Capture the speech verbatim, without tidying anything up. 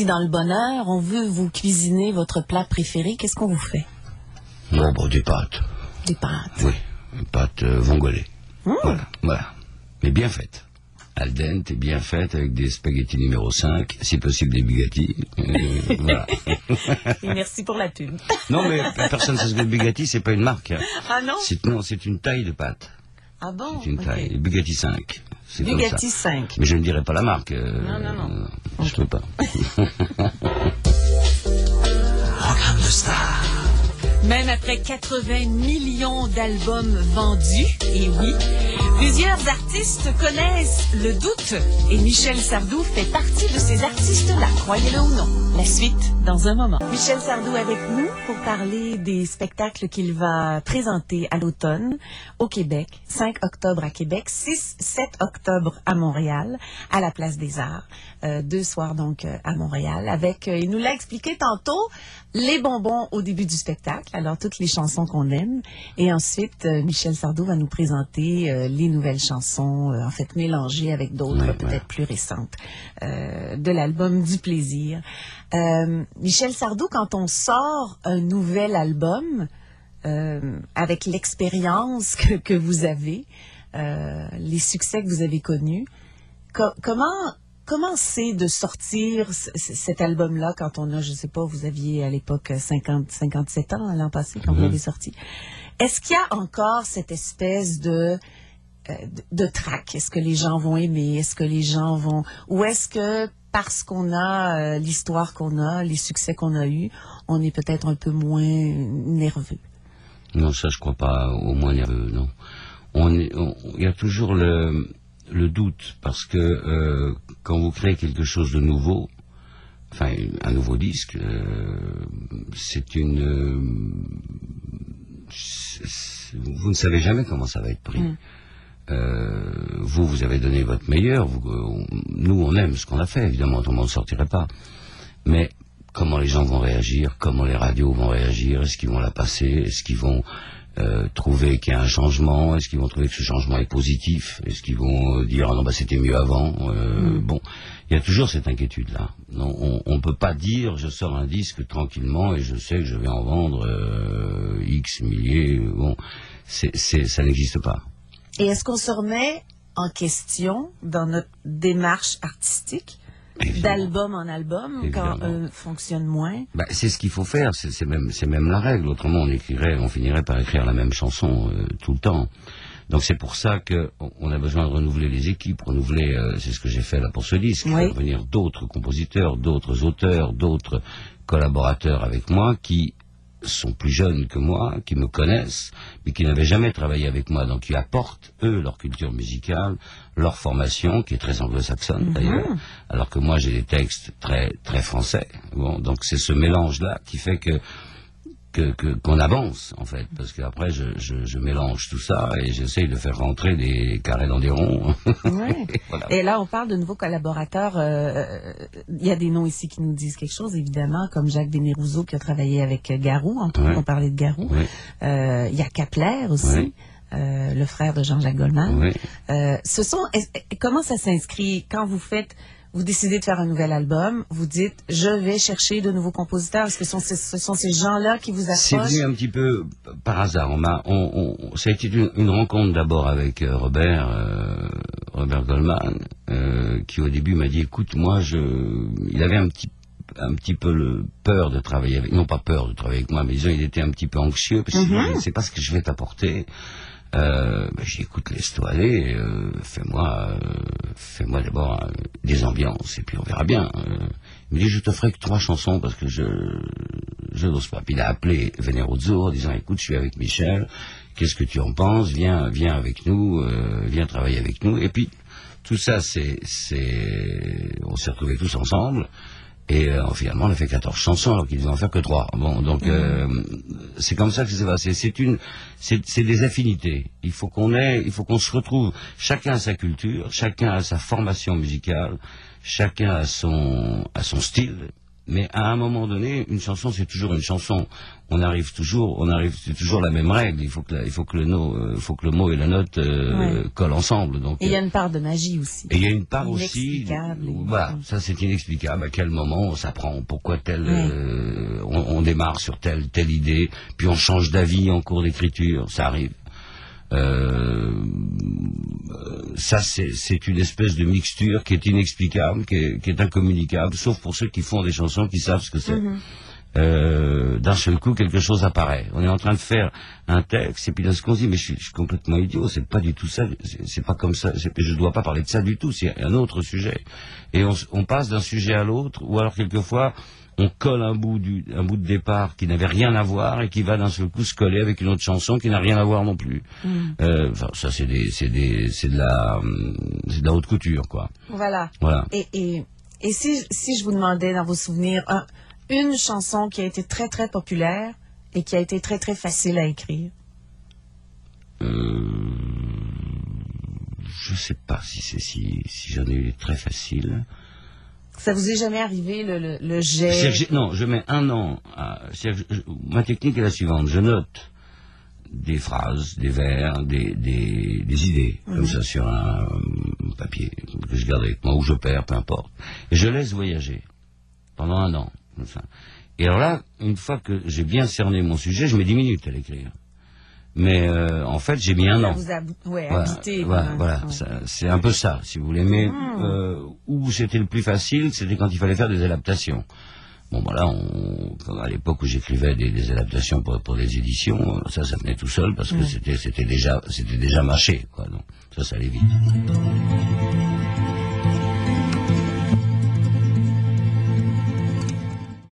dit dans le bonheur, on veut vous cuisiner votre plat préféré. Qu'est-ce qu'on vous fait? Non, bon, des pâtes. Des pâtes. Oui, des pâtes euh, vongolais. Mmh. Voilà, voilà. Mais bien faites. Al dente, bien faites, avec des spaghettis numéro cinq, si possible des bugatti. Euh, voilà. Et merci pour la pub. Non, mais personne ne sait ce que le bugatti, c'est pas une marque. Hein. Ah non? C'est, non, c'est une taille de pâte. Ah bon? C'est une okay. taille. Bugatti cinq. C'est Bugatti cinq. Mais je ne dirai pas la marque. Euh, non, non, non. Euh, okay. Je peux pas. Programme de star. Même après quatre-vingts millions d'albums vendus, et oui, plusieurs artistes connaissent le doute. Et Michel Sardou fait partie de ces artistes-là, croyez-le ou non. La suite dans un moment. Michel Sardou avec nous pour parler des spectacles qu'il va présenter à l'automne au Québec. cinq octobre à Québec, six sept octobre à Montréal, à la Place des Arts. Euh, deux soirs donc euh, à Montréal. Avec, euh, il nous l'a expliqué tantôt, les bonbons au début du spectacle. Alors, toutes les chansons qu'on aime. Et ensuite, euh, Michel Sardou va nous présenter euh, les nouvelles chansons, euh, en fait, mélangées avec d'autres, ouais, peut-être ouais. plus récentes, euh, de l'album Du Plaisir. Euh, Michel Sardou, quand on sort un nouvel album, euh, avec l'expérience que, que vous avez, euh, les succès que vous avez connus, co- comment... Comment c'est de sortir c- c- cet album-là quand on a, je sais pas, vous aviez à l'époque cinquante, cinquante-sept ans l'an passé quand Mm-hmm. vous l'avez sorti. Est-ce qu'il y a encore cette espèce de, euh, de, de trac? Est-ce que les gens vont aimer? Est-ce que les gens vont... Ou est-ce que parce qu'on a euh, l'histoire qu'on a, les succès qu'on a eus, on est peut-être un peu moins nerveux? Non, ça je crois pas, au moins nerveux, non. On est, on, il y a toujours le... le doute, parce que euh, quand vous créez quelque chose de nouveau, enfin un nouveau disque, euh, c'est une... Euh, c'est, c'est, vous ne savez jamais comment ça va être pris. Mm. Euh, vous, vous avez donné votre meilleur, vous, euh, nous on aime ce qu'on a fait, évidemment, autrement on ne sortirait pas. Mais comment les gens vont réagir, comment les radios vont réagir, est-ce qu'ils vont la passer, est-ce qu'ils vont... Euh, trouver qu'il y a un changement, est-ce qu'ils vont trouver que ce changement est positif, est-ce qu'ils vont euh, dire ah non bah c'était mieux avant, euh, mm. Bon, il y a toujours cette inquiétude là. Non, on ne peut pas dire je sors un disque tranquillement et je sais que je vais en vendre euh, X milliers, bon, c'est, c'est, ça n'existe pas. Et est-ce qu'on se remet en question dans notre démarche artistique? Évidemment. D'album en album, évidemment. Quand euh, fonctionne moins. Bah, c'est ce qu'il faut faire, c'est, c'est, même, c'est même la règle. Autrement, on écrirait, on finirait par écrire la même chanson euh, tout le temps. Donc c'est pour ça que on a besoin de renouveler les équipes, renouveler. Euh, c'est ce que j'ai fait là pour ce disque, oui. Faire venir d'autres compositeurs, d'autres auteurs, d'autres collaborateurs avec moi qui sont plus jeunes que moi, qui me connaissent, mais qui n'avaient jamais travaillé avec moi, donc qui apportent, eux, leur culture musicale, leur formation, qui est très anglo-saxonne, mm-hmm. d'ailleurs, alors que moi, j'ai des textes très, très français. Bon, donc c'est ce mélange-là qui fait que, que, que qu'on avance, en fait, parce qu'après, je, je, je mélange tout ça et j'essaye de faire rentrer des carrés dans des ronds. Ouais. Et, voilà. Et là, on parle de nouveaux collaborateurs. Euh, il y a des noms ici qui nous disent quelque chose, évidemment, comme Jacques Vénérouzeau qui a travaillé avec Garou, entre autres, ouais. On parlait de Garou. Ouais. Euh, il y a Kapler aussi. Ouais. Euh, le frère de Jean-Jacques Goldman. Ouais. Euh, ce sont, comment ça s'inscrit quand vous faites, vous décidez de faire un nouvel album, vous dites, je vais chercher de nouveaux compositeurs. Est-ce que ce sont ces, ce sont ces gens-là qui vous approchent? C'est venu un petit peu par hasard. On m'a, on, on, ça a été une, une rencontre d'abord avec euh, Robert, euh, Robert Goldman, euh, qui au début m'a dit, écoute, moi, je, il avait un petit un petit peu le peur de travailler avec, non pas peur de travailler avec moi, mais disons, il était un petit peu anxieux, parce qu'il mm-hmm. ne sait pas ce que je vais t'apporter. Euh, ben, j'ai dit, écoute, laisse-toi aller, euh, fais-moi, euh, fais-moi d'abord euh, des ambiances, et puis on verra bien. Euh, il me dit, je te ferai que trois chansons, parce que je, je n'ose pas. Puis il a appelé Vénérouzeau en disant, écoute, je suis avec Michel, qu'est-ce que tu en penses? Viens, viens avec nous, euh, viens travailler avec nous. Et puis, tout ça, c'est, c'est, on s'est retrouvés tous ensemble. Et euh, finalement, on a fait quatorze chansons alors qu'ils devaient en faire que trois. Bon, donc euh, c'est comme ça que ça s'est passé. C'est une, c'est, c'est des affinités. Il faut qu'on ait, il faut qu'on se retrouve. Chacun a sa culture, chacun a sa formation musicale, chacun a son, a son style. Mais à un moment donné, une chanson, c'est toujours une chanson. On arrive toujours, on arrive, c'est toujours la même règle. Il faut que, la, il faut que le no, euh, faut que le mot et la note euh, ouais. collent ensemble. Donc, et il y a une part de magie aussi. Et il y a une part aussi. Et... Voilà, ça c'est inexplicable. À quel moment on s'apprend, pourquoi tel, ouais. euh, on, on démarre sur telle telle idée, puis on change d'avis en cours d'écriture. Ça arrive. Euh, ça c'est une espèce de mixture qui est inexplicable, qui est, qui est incommunicable, sauf pour ceux qui font des chansons qui savent ce que c'est. Mm-hmm. euh, D'un seul coup, quelque chose apparaît. On est en train de faire un texte et puis d'un seul coup on se dit mais je suis, je suis complètement idiot, c'est pas du tout ça, c'est pas comme ça, je ne dois pas parler de ça du tout, c'est un autre sujet. Et on, on passe d'un sujet à l'autre, ou alors quelquefois on colle un bout, du, un bout de départ qui n'avait rien à voir et qui va d'un seul coup se coller avec une autre chanson qui n'a rien à voir non plus. Mm. Euh, enfin, ça c'est des, c'est des, c'est de la, c'est de la haute couture, quoi. Voilà. Voilà. Et, et, et si, si je vous demandais dans vos souvenirs un, une chanson qui a été très très populaire et qui a été très très facile à écrire. Euh, je sais pas si c'est si, si j'en ai eu très facile. Ça vous est jamais arrivé, le, le, le jet? Non, je mets un an à... Je, ma technique est la suivante. Je note des phrases, des vers, des, des, des idées, mmh. comme ça, sur un, un papier que je garde avec moi, ou je perds, peu importe. Et je laisse voyager pendant un an. Comme ça. Et alors là, une fois que j'ai bien cerné mon sujet, je mets dix minutes à l'écrire. Mais euh, en fait, j'ai mis un ça an. Vous a, ouais, voilà, habité, voilà, ouais. voilà. C'est un peu ça, si vous voulez. Mais mmh. euh, où c'était le plus facile, c'était quand il fallait faire des adaptations. Bon, voilà, on, à l'époque où j'écrivais des, des adaptations pour, pour des éditions, ça, ça venait tout seul parce que mmh. c'était, c'était déjà, c'était déjà mâché, quoi. Donc ça, ça allait vite.